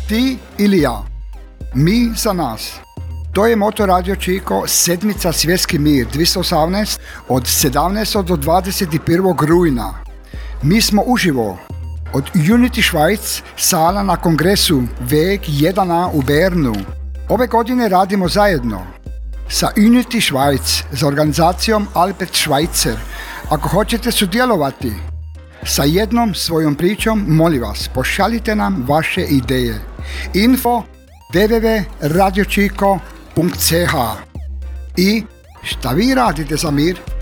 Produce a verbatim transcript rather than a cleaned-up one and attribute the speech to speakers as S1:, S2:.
S1: Ti ili ja. Mi za nas. To je moto Radio Čiko, sedmica Svjetski mir dvjesto osamnaest od sedamnaestog do dvadeset prvog rujna. Mi smo uživo od Unity Schweiz, sala na kongresu Weg jedan a u Bernu. Ove godine radimo zajedno sa Unity Schweiz za organizacijom Albert Schweitzer. Ako hoćete sudjelovati sa jednom svojom pričom, molim vas, pošaljite nam vaše ideje. Info w w w punkt radio čiko punkt c h. I šta vi radite za mir?